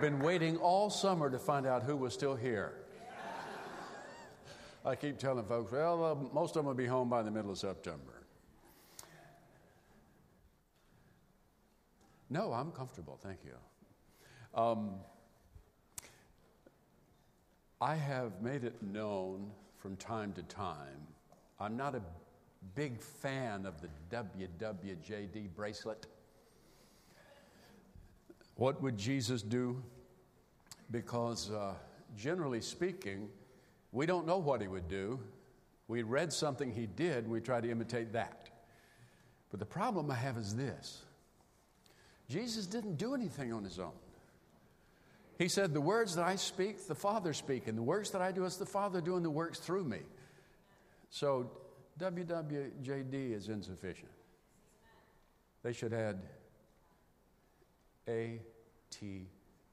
been waiting all summer to find out who was still here. I keep telling folks, well, most of them will be home by the middle of September. No, I'm comfortable, thank you. I have made it known from time to time, I'm not a big fan of the WWJD bracelet. What would Jesus do? Because generally speaking, we don't know what he would do. We read something he did, and we try to imitate that. But the problem I have is this. Jesus didn't do anything on his own. He said, the words that I speak, the Father speak, and the works that I do is the Father doing the works through me. So WWJD is insufficient. They should add ATHS.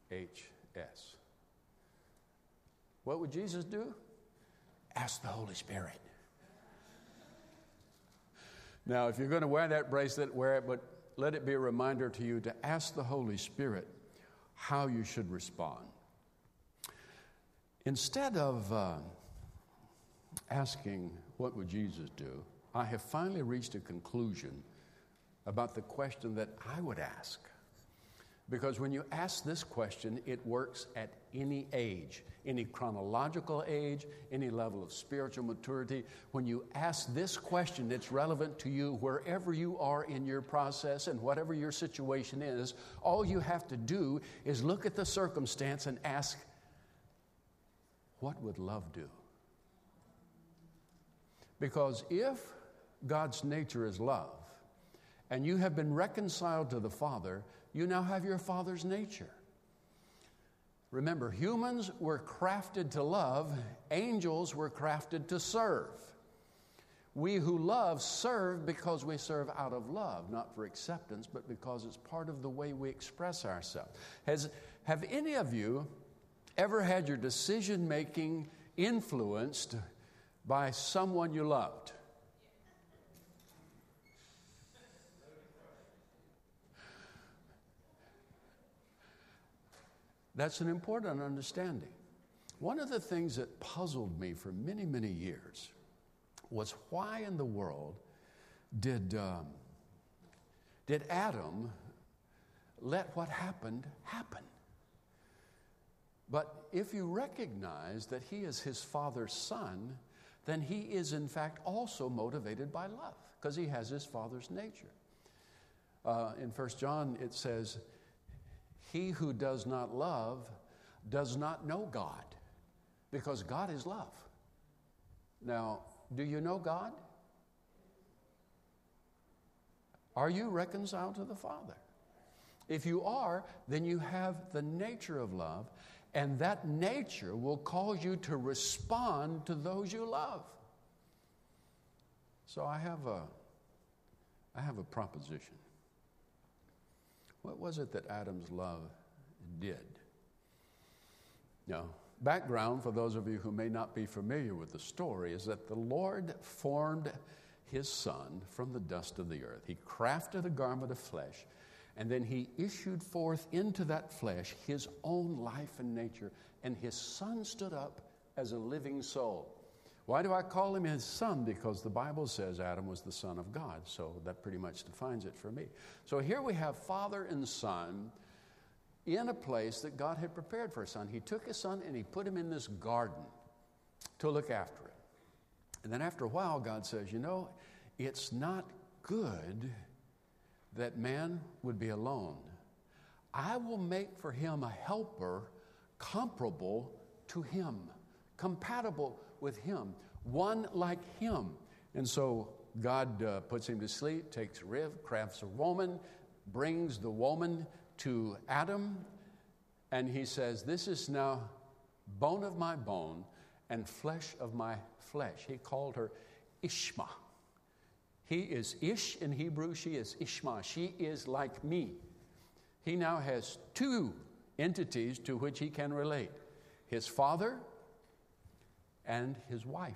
What would Jesus do? Ask the Holy Spirit. Now, if you're going to wear that bracelet, wear it, but let it be a reminder to you to ask the Holy Spirit how you should respond. Instead of asking, what would Jesus do? I have finally reached a conclusion about the question that I would ask. Because when you ask this question, it works at any age, any chronological age, any level of spiritual maturity. When you ask this question, it's relevant to you wherever you are in your process and whatever your situation is. All you have to do is look at the circumstance and ask, what would love do? Because if God's nature is love, and you have been reconciled to the Father, you now have your Father's nature. Remember, humans were crafted to love, angels were crafted to serve. We who love serve because we serve out of love, not for acceptance, but because it's part of the way we express ourselves. Have any of you ever had your decision-making influenced by someone you loved? That's an important understanding. One of the things that puzzled me for many, many years was why in the world did Adam let what happened happen? But if you recognize that he is his Father's son, then he is in fact also motivated by love because he has his Father's nature. In 1 John it says, he who does not love does not know God, because God is love. Now, do you know God? Are you reconciled to the Father? If you are, then you have the nature of love, and that nature will cause you to respond to those you love. So I have a proposition. What was it that Adam's love did? Now, background for those of you who may not be familiar with the story is that the Lord formed his son from the dust of the earth. He crafted a garment of flesh, and then he issued forth into that flesh his own life and nature, and his son stood up as a living soul. Why do I call him his son? Because the Bible says Adam was the son of God, so that pretty much defines it for me. So here we have father and son in a place that God had prepared for his son. He took his son and he put him in this garden to look after it. And then after a while, God says, you know, it's not good that man would be alone. I will make for him a helper comparable to him, compatible with him, one like him. And so God puts him to sleep, takes a rib, crafts a woman, brings the woman to Adam, and he says, this is now bone of my bone and flesh of my flesh. He called her Ishma. He is Ish in Hebrew, she is Ishma. She is like me. He now has two entities to which he can relate, his father and his wife.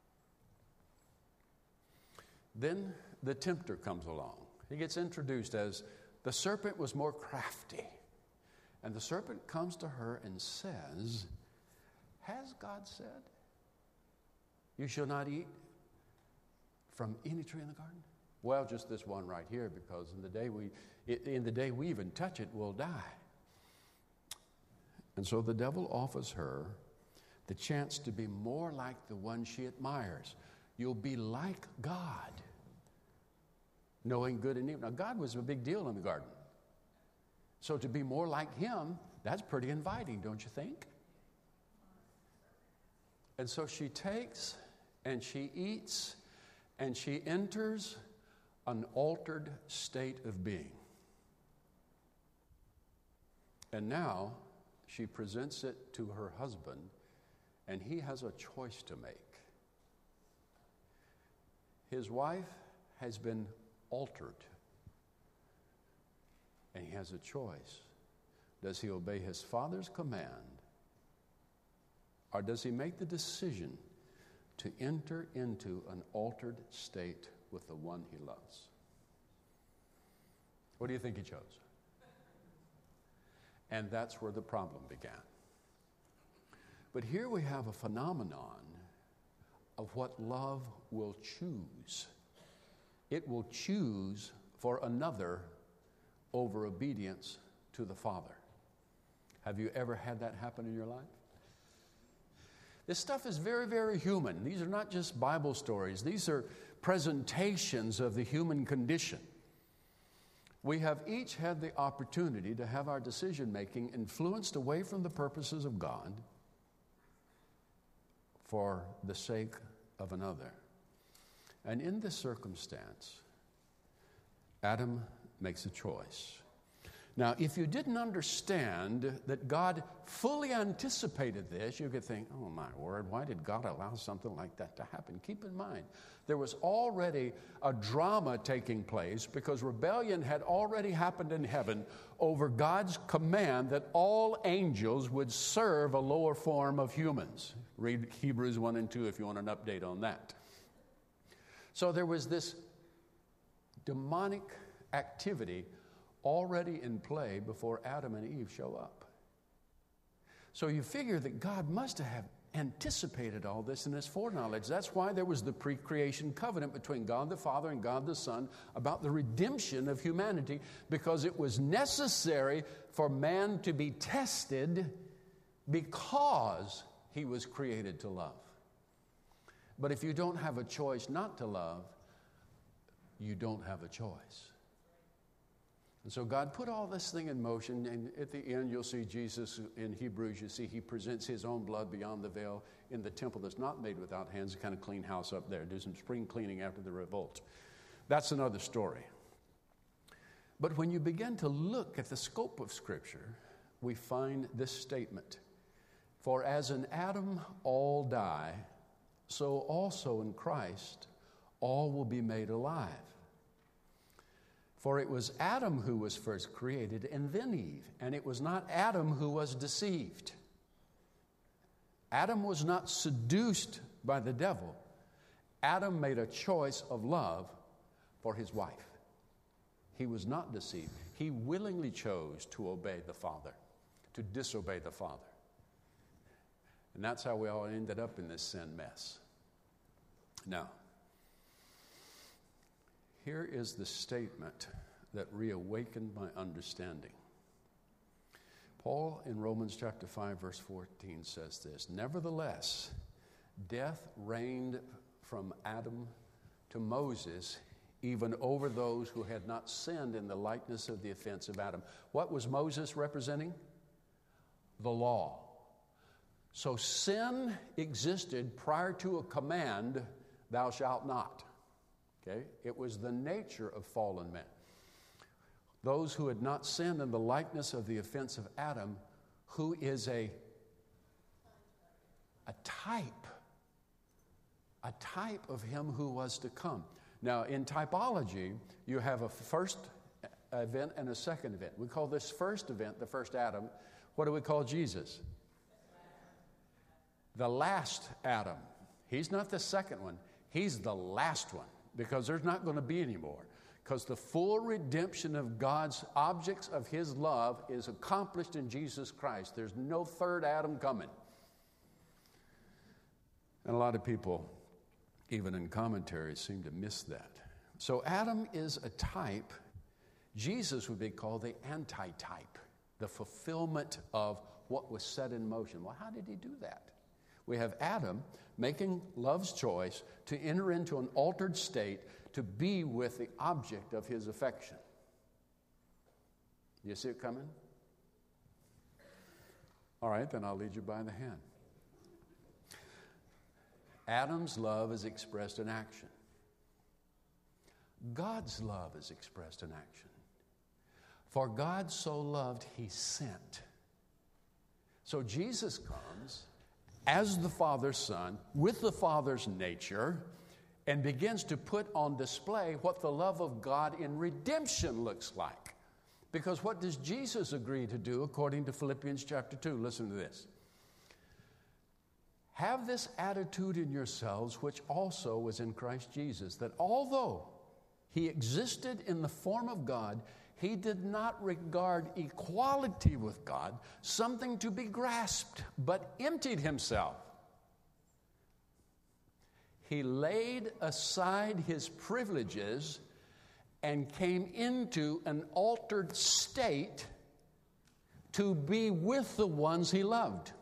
Then the tempter comes along. He gets introduced as the serpent was more crafty And the serpent comes to her and says, has God said, you shall not eat from any tree in the garden? Well, just this one right here, because in the day we even touch it, we'll die. And so the devil offers her the chance to be more like the one she admires. You'll be like God, knowing good and evil. Now, God was a big deal in the garden. So to be more like him, that's pretty inviting, don't you think? And so she takes and she eats and she enters an altered state of being. And now she presents it to her husband, and he has a choice to make. His wife has been altered, and he has a choice. Does he obey his father's command, or does he make the decision to enter into an altered state with the one he loves? What do you think he chose? And that's where the problem began. But here we have a phenomenon of what love will choose. It will choose for another over obedience to the Father. Have you ever had that happen in your life? This stuff is very, very human. These are not just Bible stories. These are presentations of the human condition. We have each had the opportunity to have our decision-making influenced away from the purposes of God for the sake of another. And in this circumstance, Adam makes a choice. Now, if you didn't understand that God fully anticipated this, you could think, oh my word, why did God allow something like that to happen? Keep in mind, there was already a drama taking place because rebellion had already happened in heaven over God's command that all angels would serve a lower form of humans. Read Hebrews 1 and 2 if you want an update on that. So there was this demonic activity already in play before Adam and Eve show up. So you figure that God must have anticipated all this in his foreknowledge. That's why there was the pre-creation covenant between God the Father and God the Son about the redemption of humanity, because it was necessary for man to be tested because he was created to love. But if you don't have a choice not to love, you don't have a choice. And so God put all this thing in motion, and at the end you'll see Jesus in Hebrews, you see he presents his own blood beyond the veil in the temple that's not made without hands, to kind of clean house up there, do some spring cleaning after the revolt. That's another story. But when you begin to look at the scope of Scripture, we find this statement: for as in Adam all die, so also in Christ all will be made alive. For it was Adam who was first created, and then Eve. And it was not Adam who was deceived. Adam was not seduced by the devil. Adam made a choice of love for his wife. He was not deceived. He willingly chose to obey the Father, to disobey the Father. And that's how we all ended up in this sin mess. Now, here is the statement that reawakened my understanding. Paul in Romans chapter 5 verse 14 says this: nevertheless, death reigned from Adam to Moses, even over those who had not sinned in the likeness of the offense of Adam. What was Moses representing? The law. So sin existed prior to a command, thou shalt not. Okay? It was the nature of fallen men. Those who had not sinned in the likeness of the offense of Adam, who is a type of him who was to come. Now, in typology, you have a first event and a second event. We call this first event the first Adam. What do we call Jesus? The last Adam. He's not the second one. He's the last one, because there's not going to be any more. Because the full redemption of God's objects of His love is accomplished in Jesus Christ. There's no third Adam coming. And a lot of people, even in commentaries, seem to miss that. So Adam is a type. Jesus would be called the antitype, the fulfillment of what was set in motion. Well, how did he do that? We have Adam making love's choice to enter into an altered state to be with the object of his affection. You see it coming? All right, then I'll lead you by the hand. Adam's love is expressed in action. God's love is expressed in action. For God so loved, He sent. So Jesus comes as the Father's Son, with the Father's nature, and begins to put on display what the love of God in redemption looks like. Because what does Jesus agree to do according to Philippians chapter 2? Listen to this. Have this attitude in yourselves, which also was in Christ Jesus, that although He existed in the form of God, He did not regard equality with God something to be grasped, but emptied Himself. He laid aside His privileges and came into an altered state to be with the ones He loved.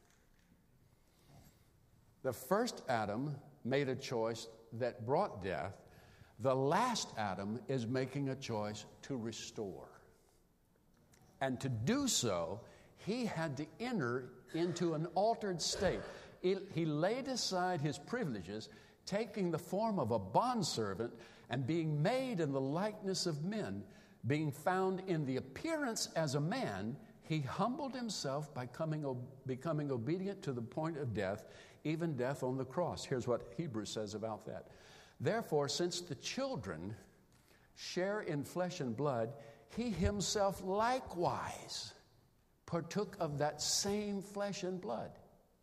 The first Adam made a choice that brought death. The last Adam is making a choice to restore. And to do so, he had to enter into an altered state. He laid aside his privileges, taking the form of a bondservant and being made in the likeness of men. Being found in the appearance as a man, he humbled himself by becoming obedient to the point of death, even death on the cross. Here's what Hebrews says about that. Therefore, since the children share in flesh and blood, He Himself likewise partook of that same flesh and blood.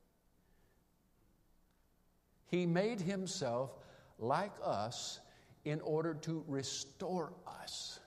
He made Himself like us in order to restore us.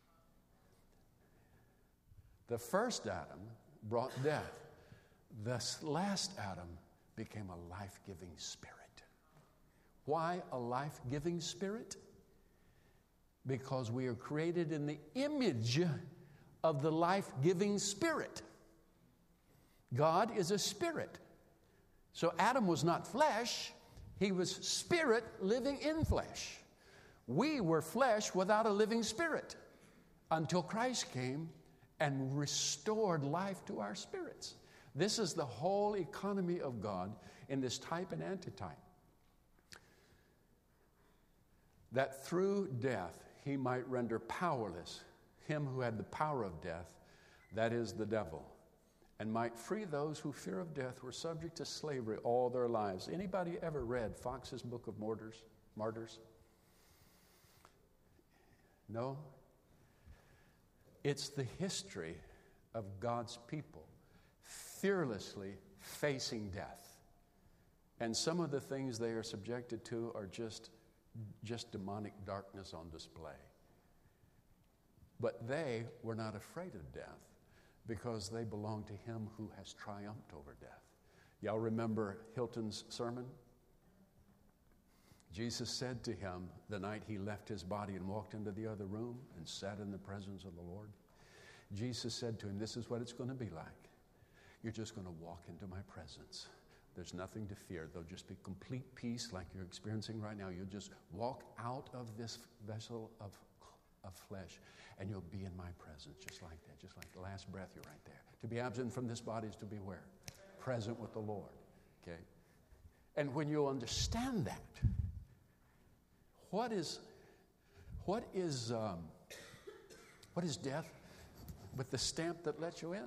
The first Adam brought death. The last Adam became a life-giving spirit. Why a life-giving spirit? Because we are created in the image of the life-giving spirit. God is a spirit. So Adam was not flesh. He was spirit living in flesh. We were flesh without a living spirit until Christ came and restored life to our spirits. This is the whole economy of God in this type and antitype. That through death He might render powerless him who had the power of death, that is the devil, and might free those who fear of death were subject to slavery all their lives. Anybody ever read Fox's Book of Martyrs? No? It's the history of God's people fearlessly facing death. And some of the things they are subjected to are just demonic darkness on display. But they were not afraid of death because they belonged to Him who has triumphed over death. Y'all remember Hilton's sermon? Jesus said to him the night he left his body and walked into the other room and sat in the presence of the Lord. Jesus said to him, this is what it's going to be like. You're just going to walk into my presence. There's nothing to fear. There'll just be complete peace like you're experiencing right now. You'll just walk out of this vessel of flesh, and you'll be in my presence just like that. Just like the last breath, you're right there. To be absent from this body is to be where? Present with the Lord. Okay? And when you understand that, what is death but the stamp that lets you in?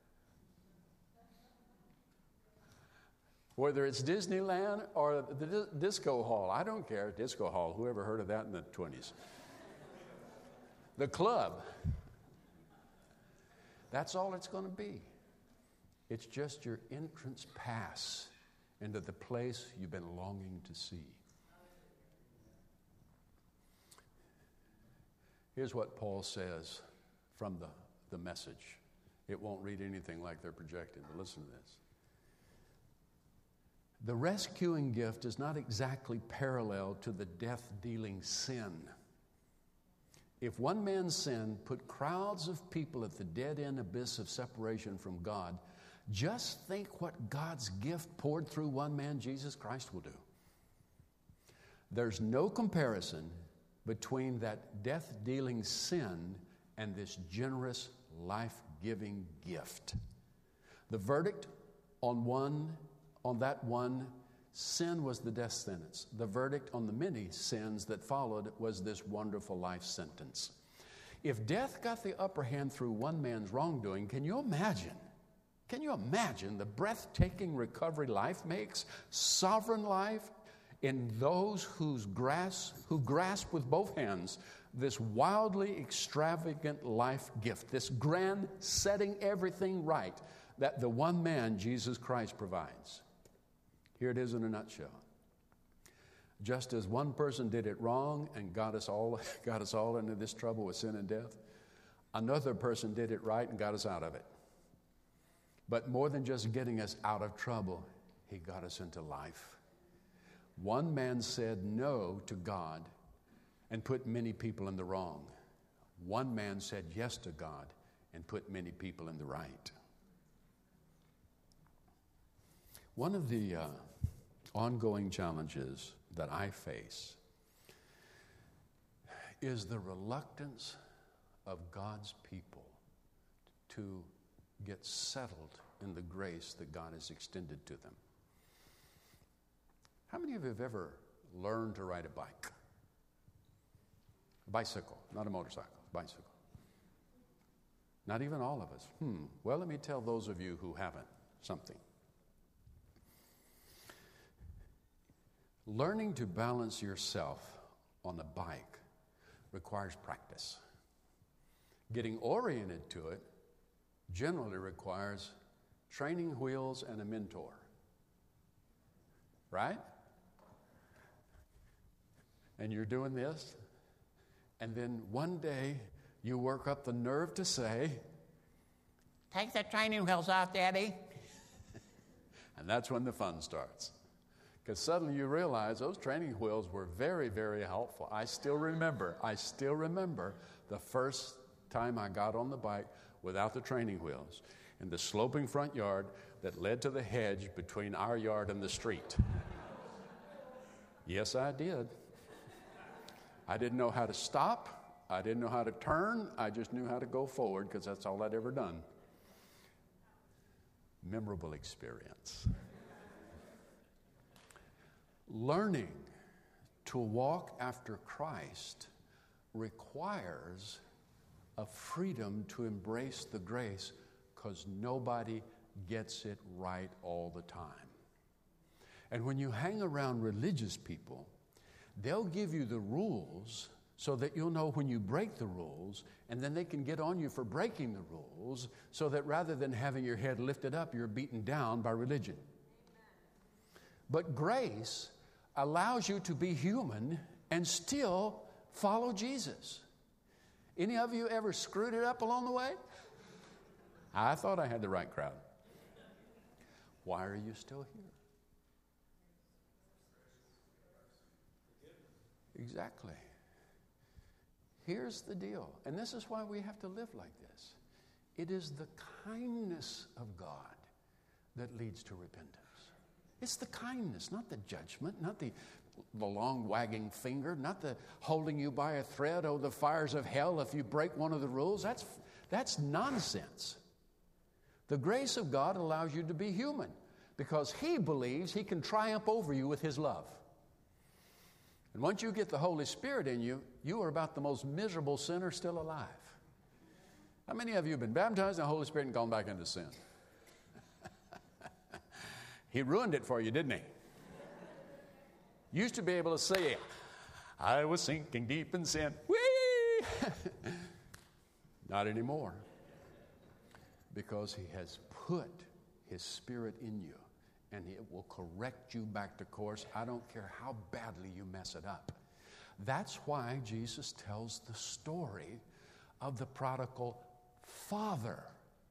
Whether it's Disneyland or the disco hall, I don't care, disco hall, whoever heard of that in the 20s? The club, that's all it's going to be. It's just your entrance pass into the place you've been longing to see. Here's what Paul says from the Message. It won't read anything like they're projecting, but listen to this. The rescuing gift is not exactly parallel to the death-dealing sin. If one man's sin put crowds of people at the dead-end abyss of separation from God, just think what God's gift poured through one man, Jesus Christ, will do. There's no comparison between that death-dealing sin and this generous, life-giving gift. The verdict on that one sin was the death sentence. The verdict on the many sins that followed was this wonderful life sentence. If death got the upper hand through one man's wrongdoing, can you imagine the breathtaking recovery life makes? Sovereign life in those who grasp with both hands this wildly extravagant life gift, this grand setting everything right that the one man, Jesus Christ, provides. Here it is in a nutshell. Just as one person did it wrong and got us all into this trouble with sin and death, another person did it right and got us out of it. But more than just getting us out of trouble, he got us into life. One man said no to God and put many people in the wrong. One man said yes to God and put many people in the right. One of the ongoing challenges that I face is the reluctance of God's people to get settled in the grace that God has extended to them. How many of you have ever learned to ride a bike? A bicycle, not a motorcycle, bicycle. Not even all of us. Well, let me tell those of you who haven't something. Learning to balance yourself on a bike requires practice. Getting oriented to it generally requires training wheels and a mentor. Right? And you're doing this, and then one day you work up the nerve to say, "Take the training wheels off, Daddy." And that's when the fun starts. Because suddenly you realize those training wheels were very, very helpful. I still remember the first time I got on the bike without the training wheels in the sloping front yard that led to the hedge between our yard and the street. Yes, I did. I didn't know how to stop. I didn't know how to turn. I just knew how to go forward because that's all I'd ever done. Memorable experience. Learning to walk after Christ requires a freedom to embrace the grace because nobody gets it right all the time. And when you hang around religious people, they'll give you the rules so that you'll know when you break the rules, and then they can get on you for breaking the rules so that rather than having your head lifted up, you're beaten down by religion. But grace allows you to be human and still follow Jesus. Any of you ever screwed it up along the way? I thought I had the right crowd. Why are you still here? Exactly. Here's the deal, and this is why we have to live like this. It is the kindness of God that leads to repentance. It's the kindness, not the judgment, not the long wagging finger, not the holding you by a thread, oh, the fires of hell if you break one of the rules. That's nonsense. The grace of God allows you to be human because He believes He can triumph over you with His love. And once you get the Holy Spirit in you, you are about the most miserable sinner still alive. How many of you have been baptized in the Holy Spirit and gone back into sin? He ruined it for you, didn't He? Used to be able to say, "I was sinking deep in sin." Whee! Not anymore. Because He has put His Spirit in you, and it will correct you back to course. I don't care how badly you mess it up. That's why Jesus tells the story of the prodigal father.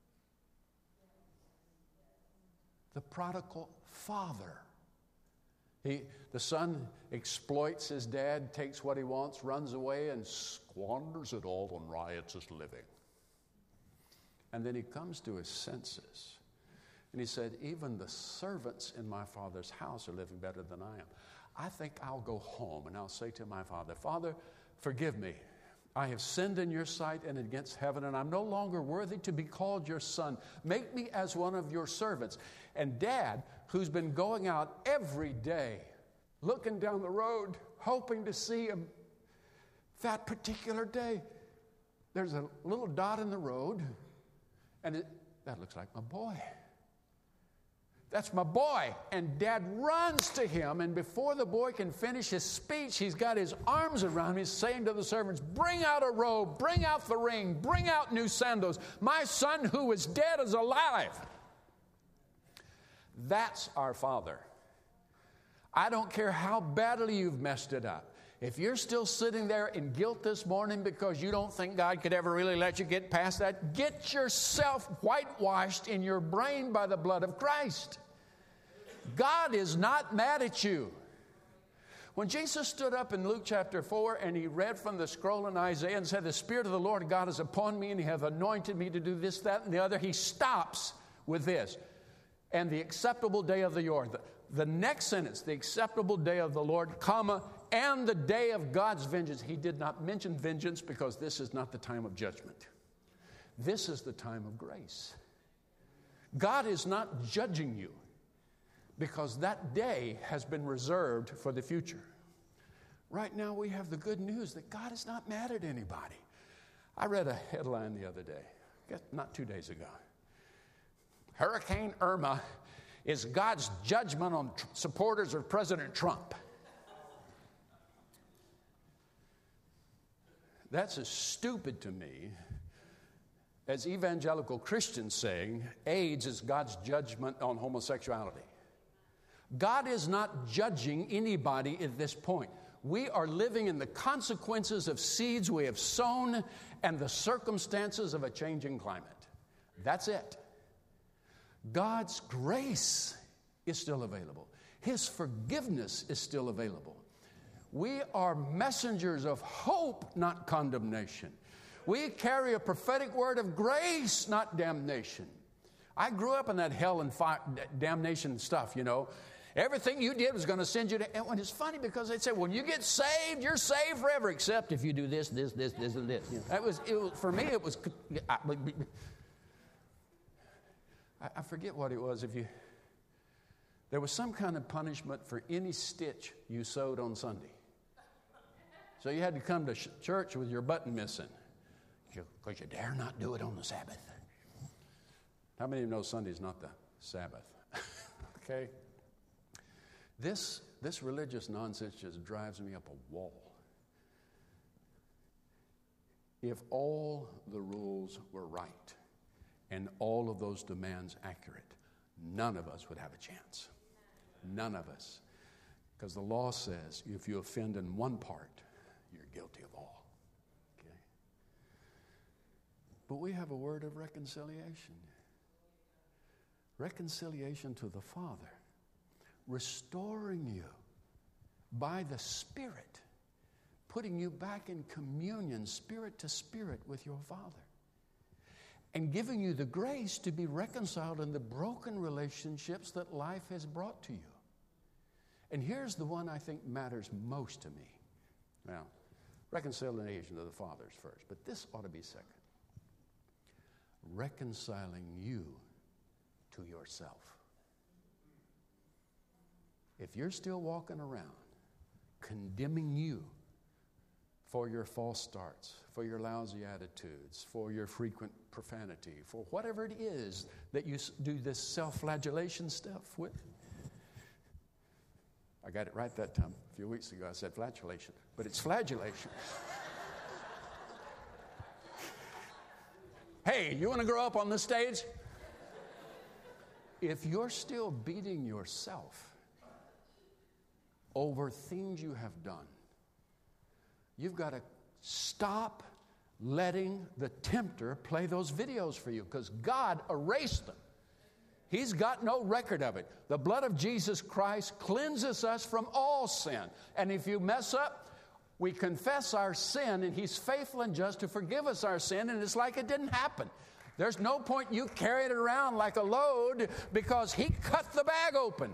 The prodigal father. The son exploits his dad, takes what he wants, runs away, and squanders it all on riotous living. And then he comes to his senses. And he said, even the servants in my father's house are living better than I am. I think I'll go home and I'll say to my father, Father, forgive me. I have sinned in your sight and against heaven, and I'm no longer worthy to be called your son. Make me as one of your servants. And Dad, who's been going out every day, looking down the road, hoping to see him, that particular day, there's a little dot in the road, and that looks like my boy. That's my boy. And Dad runs to him, and before the boy can finish his speech, he's got his arms around him. He's saying to the servants, bring out a robe, bring out the ring, bring out new sandals. My son who was dead is alive. That's our Father. I don't care how badly you've messed it up. If you're still sitting there in guilt this morning because you don't think God could ever really let you get past that, get yourself whitewashed in your brain by the blood of Christ. God is not mad at you. When Jesus stood up in Luke chapter 4 and he read from the scroll in Isaiah and said, the Spirit of the Lord God is upon me and he hath anointed me to do this, that, and the other, he stops with this. And the acceptable day of the Lord. The next sentence, the acceptable day of the Lord, comma, and the day of God's vengeance. He did not mention vengeance because this is not the time of judgment. This is the time of grace. God is not judging you because that day has been reserved for the future. Right now we have the good news that God is not mad at anybody. I read a headline the other day, not 2 days ago. Hurricane Irma is God's judgment on supporters of President Trump. That's as stupid to me as evangelical Christians saying AIDS is God's judgment on homosexuality. God is not judging anybody at this point. We are living in the consequences of seeds we have sown and the circumstances of a changing climate. That's it. God's grace is still available. His forgiveness is still available. We are messengers of hope, not condemnation. We carry a prophetic word of grace, not damnation. I grew up in that hell and fire, damnation stuff, you know. Everything you did was going to send you to... And it's funny because they say, when you get saved, you're saved forever, except if you do this, and this. You know, that was, for me, it was... I forget what it was. There was some kind of punishment for any stitch you sewed on Sunday. So you had to come to church with your button missing because you dare not do it on the Sabbath. How many of you know Sunday's not the Sabbath? Okay? This religious nonsense just drives me up a wall. If all the rules were right and all of those demands accurate, none of us would have a chance. None of us. Because the law says if you offend in one part, you're guilty of all. Okay? But we have a word of reconciliation. Reconciliation to the Father. Restoring you by the Spirit. Putting you back in communion, spirit to spirit, with your Father. And giving you the grace to be reconciled in the broken relationships that life has brought to you. And here's the one I think matters most to me. Now, reconciliation to the Father is first, but this ought to be second. Reconciling you to yourself. If you're still walking around condemning you for your false starts, for your lousy attitudes, for your frequent profanity, for whatever it is that you do this self-flagellation stuff with. I got it right that time. A few weeks ago I said flagellation, but it's flagellation. Hey, you want to grow up on this stage? If you're still beating yourself over things you have done, You've got to stop letting the tempter play those videos for you, because God erased them. He's got no record of it. The blood of Jesus Christ cleanses us from all sin. And if you mess up, we confess our sin, and He's faithful and just to forgive us our sin, and it's like it didn't happen. There's no point you carrying it around like a load, because He cut the bag open.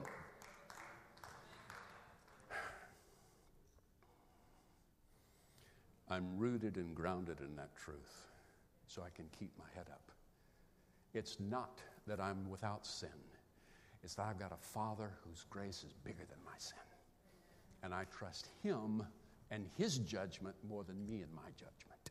I'm rooted and grounded in that truth, so I can keep my head up. It's not that I'm without sin. It's that I've got a Father whose grace is bigger than my sin. And I trust Him and His judgment more than me and my judgment.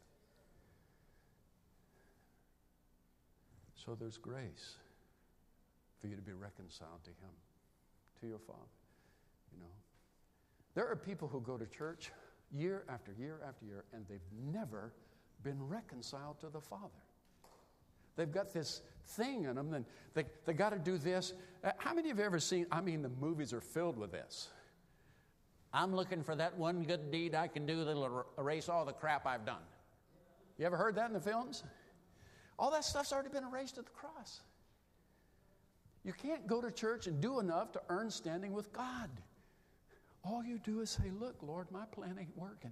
So there's grace for you to be reconciled to Him, to your Father. You know, there are people who go to church year after year after year, and they've never been reconciled to the Father. They've got this thing in them, and they got to do this. How many of you have ever seen, the movies are filled with this. I'm looking for that one good deed I can do that'll erase all the crap I've done. You ever heard that in the films? All that stuff's already been erased at the cross. You can't go to church and do enough to earn standing with God. All you do is say, look, Lord, my plan ain't working.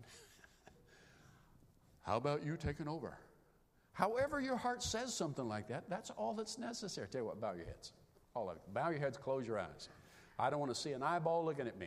How about you taking over? However your heart says something like that, that's all that's necessary. Tell you what, bow your heads. All of it. Bow your heads, close your eyes. I don't want to see an eyeball looking at me.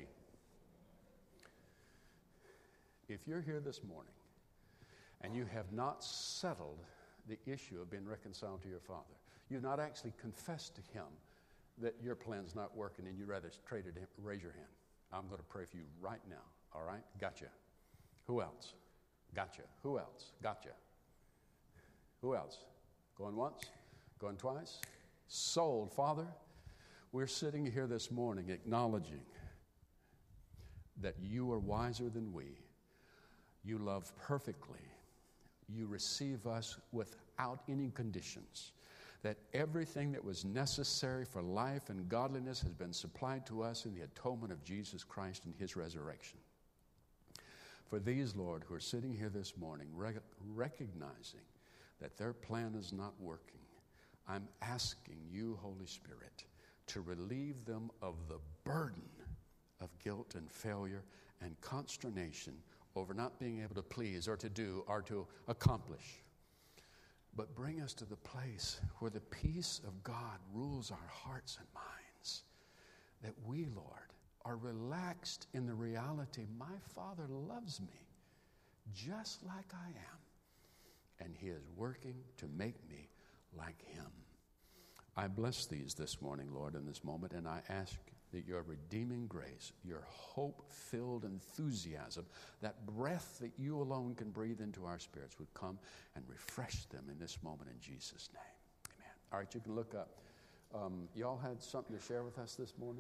If you're here this morning and you have not settled the issue of being reconciled to your Father, you've not actually confessed to Him that your plan's not working and you'd rather trade it, raise your hand. I'm going to pray for you right now. All right? Gotcha. Who else? Gotcha. Who else? Gotcha. Who else? Going once? Going twice? Sold. Father, we're sitting here this morning acknowledging that You are wiser than we. You love perfectly. You receive us without any conditions. That everything that was necessary for life and godliness has been supplied to us in the atonement of Jesus Christ and His resurrection. For these, Lord, who are sitting here this morning recognizing that their plan is not working, I'm asking You, Holy Spirit, to relieve them of the burden of guilt and failure and consternation over not being able to please or to do or to accomplish. But bring us to the place where the peace of God rules our hearts and minds. That we, Lord, are relaxed in the reality, my Father loves me just like I am. And He is working to make me like Him. I bless these this morning, Lord, in this moment, and I ask that Your redeeming grace, Your hope-filled enthusiasm, that breath that You alone can breathe into our spirits would come and refresh them in this moment in Jesus' name. Amen. All right, you can look up. Y'all had something to share with us this morning?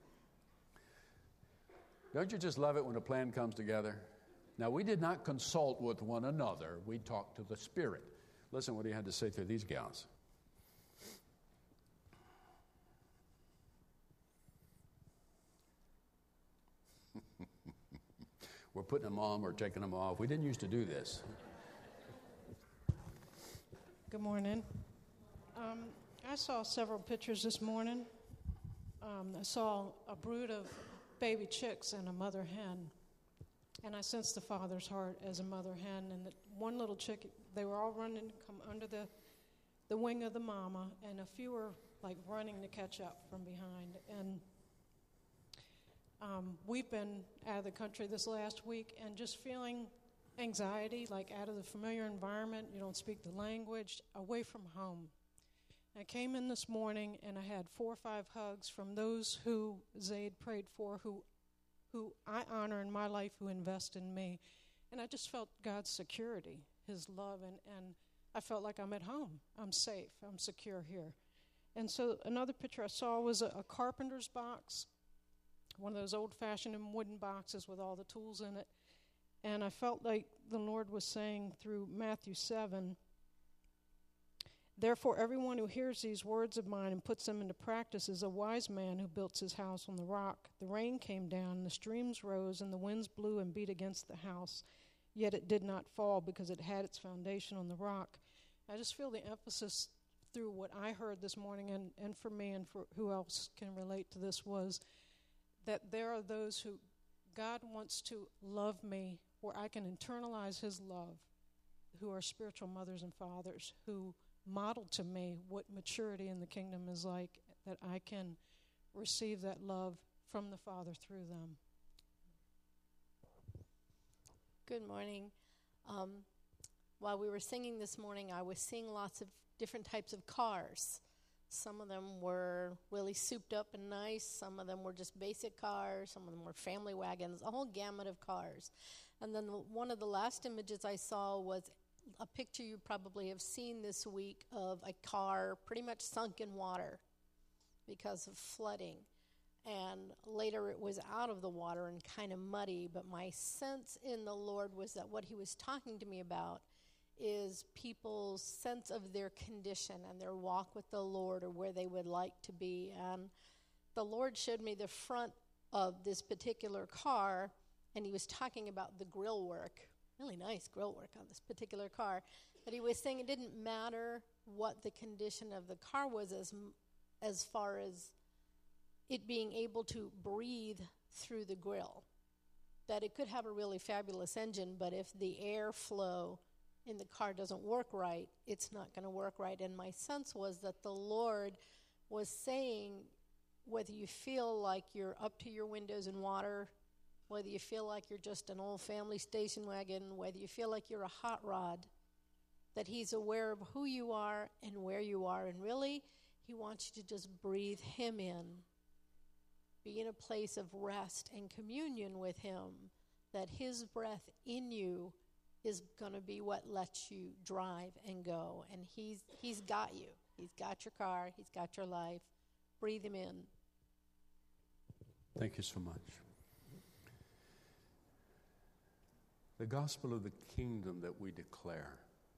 Don't you just love it when a plan comes together? Now, we did not consult with one another. We talked to the Spirit. Listen what He had to say through these gals. We're putting them on, we're taking them off. We didn't used to do this. Good morning. I saw several pictures this morning. I saw a brood of baby chicks and a mother hen. And I sensed the Father's heart as a mother hen. And one little chick, they were all running to come under the wing of the mama, and a few were like running to catch up from behind. And we've been out of the country this last week and just feeling anxiety, like out of the familiar environment. You don't speak the language, away from home. I came in this morning and I had 4 or 5 hugs from those who Zaid prayed for, who I honor in my life, who invest in me. And I just felt God's security, His love, and I felt like I'm at home. I'm safe. I'm secure here. And so another picture I saw was a carpenter's box, one of those old-fashioned wooden boxes with all the tools in it. And I felt like the Lord was saying through Matthew 7, "Therefore everyone who hears these words of mine and puts them into practice is a wise man who built his house on the rock. The rain came down, and the streams rose, and the winds blew and beat against the house, yet it did not fall because it had its foundation on the rock. I just feel the emphasis through what I heard this morning, and for me and for who else can relate to this, was that there are those who God wants to love me where I can internalize his love, who are spiritual mothers and fathers, who model to me what maturity in the kingdom is like, that I can receive that love from the Father through them. Good morning. While we were singing this morning, I was seeing lots of different types of cars. Some of them were really souped up and nice. Some of them were just basic cars. Some of them were family wagons, a whole gamut of cars. And then one of the last images I saw was a picture you probably have seen this week of a car pretty much sunk in water because of flooding. And later it was out of the water and kind of muddy. But my sense in the Lord was that what he was talking to me about is people's sense of their condition and their walk with the Lord, or where they would like to be. And the Lord showed me the front of this particular car, and he was talking about the grill work, really nice grill work on this particular car. But he was saying it didn't matter what the condition of the car was as far as it being able to breathe through the grill. That it could have a really fabulous engine, but if the airflow in the car doesn't work right, it's not going to work right. And my sense was that the Lord was saying, whether you feel like you're up to your windows in water, whether you feel like you're just an old family station wagon, whether you feel like you're a hot rod, that he's aware of who you are and where you are. And really, he wants you to just breathe him in. Be in a place of rest and communion with him, that his breath in you is going to be what lets you drive and go. And he's got you. He's got your car. He's got your life. Breathe him in. Thank you so much. The gospel of the kingdom that we declare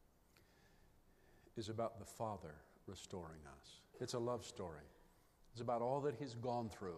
is about the Father restoring us. It's a love story. It's about all that he's gone through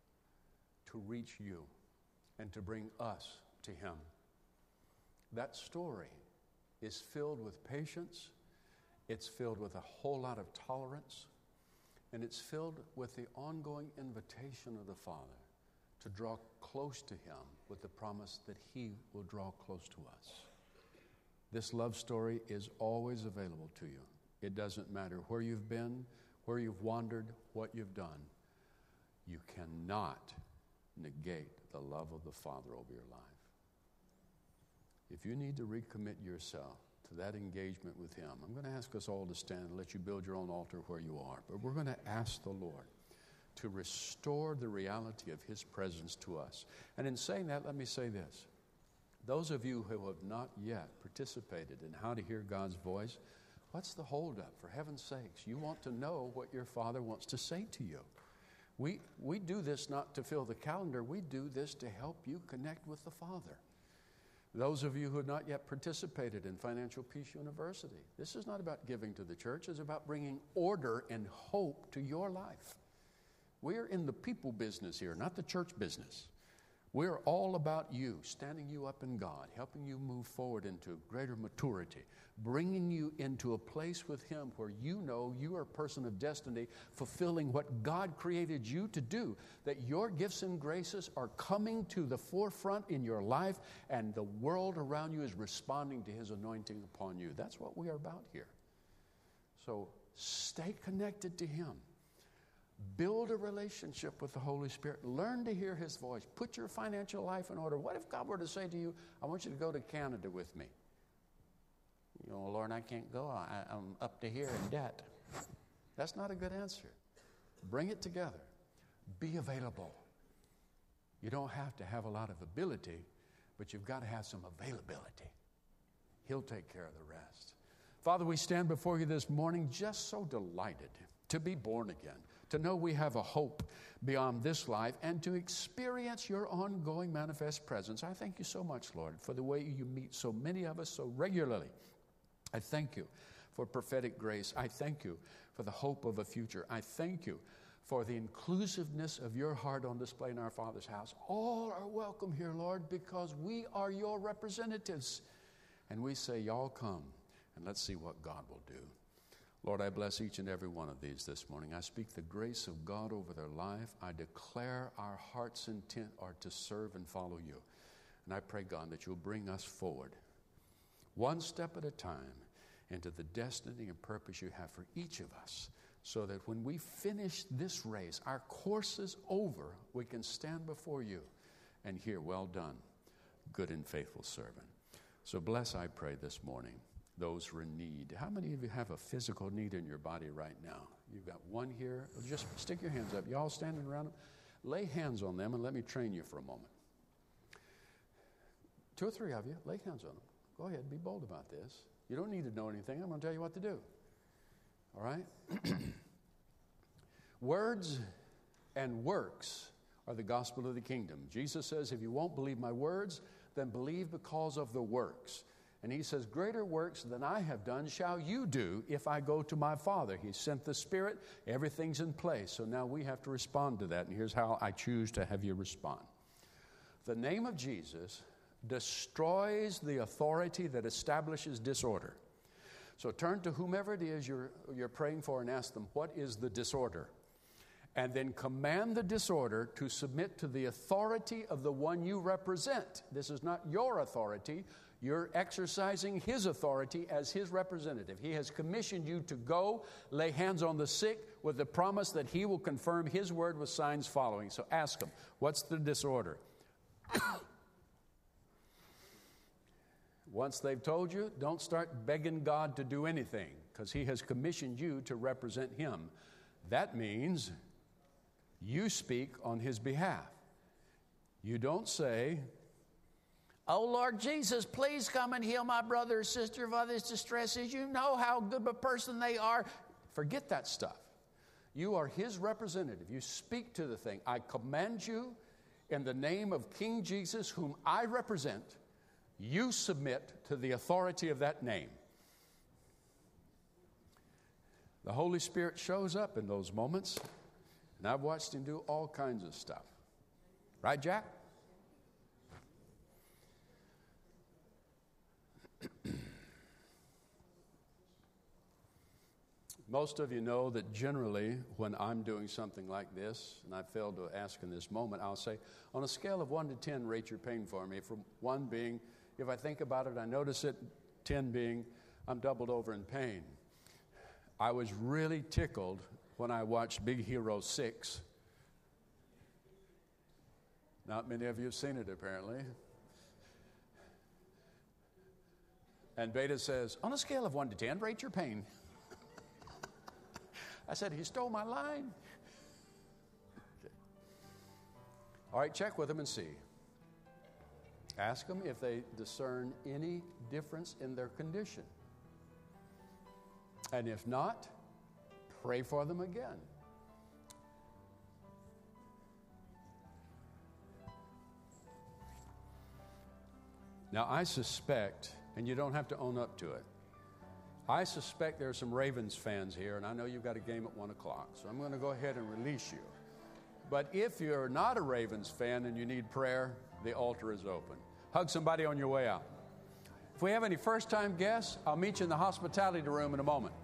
to reach you and to bring us to him. That story is filled with patience, it's filled with a whole lot of tolerance, and it's filled with the ongoing invitation of the Father to draw close to him with the promise that he will draw close to us. This love story is always available to you. It doesn't matter where you've been, where you've wandered, what you've done. You cannot negate the love of the Father over your life. If you need to recommit yourself to that engagement with him, I'm going to ask us all to stand and let you build your own altar where you are. But we're going to ask the Lord to restore the reality of his presence to us. And in saying that, let me say this. Those of you who have not yet participated in how to hear God's voice, what's the holdup? For heaven's sakes, you want to know what your Father wants to say to you. We do this not to fill the calendar. We do this to help you connect with the Father. Those of you who have not yet participated in Financial Peace University, this is not about giving to the church. It's about bringing order and hope to your life. We're in the people business here, not the church business. We're all about you, standing you up in God, helping you move forward into greater maturity, bringing you into a place with him where you know you are a person of destiny, fulfilling what God created you to do, that your gifts and graces are coming to the forefront in your life, and the world around you is responding to his anointing upon you. That's what we are about here. So stay connected to him. Build a relationship with the Holy Spirit. Learn to hear his voice. Put your financial life in order. What if God were to say to you, I want you to go to Canada with me? You know, Lord, I can't go. I'm up to here in debt. That's not a good answer. Bring it together. Be available. You don't have to have a lot of ability, but you've got to have some availability. He'll take care of the rest. Father, we stand before you this morning just so delighted to be born again, to know we have a hope beyond this life, and to experience your ongoing manifest presence. I thank you so much, Lord, for the way you meet so many of us so regularly. I thank you for prophetic grace. I thank you for the hope of a future. I thank you for the inclusiveness of your heart on display in our Father's house. All are welcome here, Lord, because we are your representatives. And we say, y'all come, and let's see what God will do. Lord, I bless each and every one of these this morning. I speak the grace of God over their life. I declare our heart's intent are to serve and follow you. And I pray, God, that you'll bring us forward, one step at a time, into the destiny and purpose you have for each of us, so that when we finish this race, our course is over, we can stand before you and hear, well done, good and faithful servant. So bless, I pray, this morning, those who are in need. How many of you have a physical need in your body right now? You've got one here. Just stick your hands up. Y'all standing around them? Lay hands on them and let me train you for a moment. 2 or 3 of you, lay hands on them. Go ahead, be bold about this. You don't need to know anything. I'm going to tell you what to do. All right? Words and works are the gospel of the kingdom. Jesus says, if you won't believe my words, then believe because of the works. And he says, greater works than I have done shall you do if I go to my Father. He sent the Spirit. Everything's in place. So now we have to respond to that. And here's how I choose to have you respond. The name of Jesus destroys the authority that establishes disorder. So turn to whomever it is you're praying for and ask them, what is the disorder? And then command the disorder to submit to the authority of the one you represent. This is not your authority. You're exercising his authority as his representative. He has commissioned you to go lay hands on the sick with the promise that he will confirm his word with signs following. So ask him, what's the disorder? Once they've told you, don't start begging God to do anything, because he has commissioned you to represent him. That means you speak on his behalf. You don't say, oh, Lord Jesus, please come and heal my brother or sister of others' distresses. You know how good of a person they are. Forget that stuff. You are his representative. You speak to the thing. I command you in the name of King Jesus, whom I represent, you submit to the authority of that name. The Holy Spirit shows up in those moments, and I've watched him do all kinds of stuff. Right, Jack? Most of you know that generally when I'm doing something like this, and I failed to ask in this moment, I'll say, on a scale of 1 to 10, rate your pain for me. From 1 being, if I think about it, I notice it, 10 being, I'm doubled over in pain. I was really tickled when I watched Big Hero 6. Not many of you have seen it, apparently. And Beta says, on a scale of 1 to 10, rate your pain. I said, he stole my line. Okay. All right, check with them and see. Ask them if they discern any difference in their condition. And if not, pray for them again. Now, I suspect, and you don't have to own up to it, I suspect there are some Ravens fans here, and I know you've got a game at 1 o'clock, so I'm going to go ahead and release you. But if you're not a Ravens fan and you need prayer, the altar is open. Hug somebody on your way out. If we have any first-time guests, I'll meet you in the hospitality room in a moment.